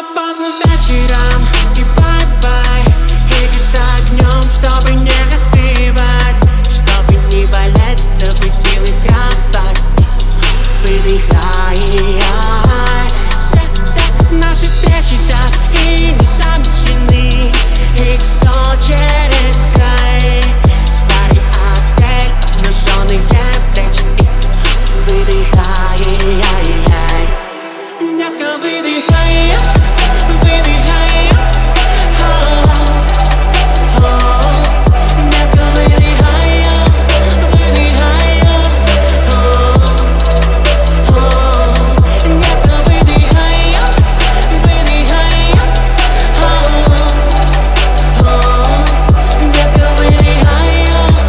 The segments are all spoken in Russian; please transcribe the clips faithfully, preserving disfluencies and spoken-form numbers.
поздно вечером и бай-бай. Иди с огнем, чтобы не остывать, чтобы не болеть такой силой в кровать. Выдыхай, все, все наши встречи так и не замечены. Их сон через край. Старый отель, обнаженные плечи. Выдыхай, детка, выдыхай, выдыхай. Детка, выдыхай, выдыхай. Детка, выдыхай, выдыхай. Детка, выдыхай,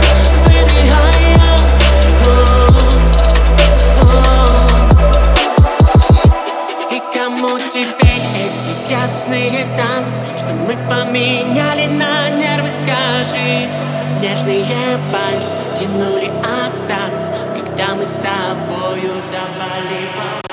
выдыхай. И кому теперь эти ясные танцы, что мы поменяли на нервы, скажи. Нежные пальцы тянули остаться, когда мы с тобою добавили.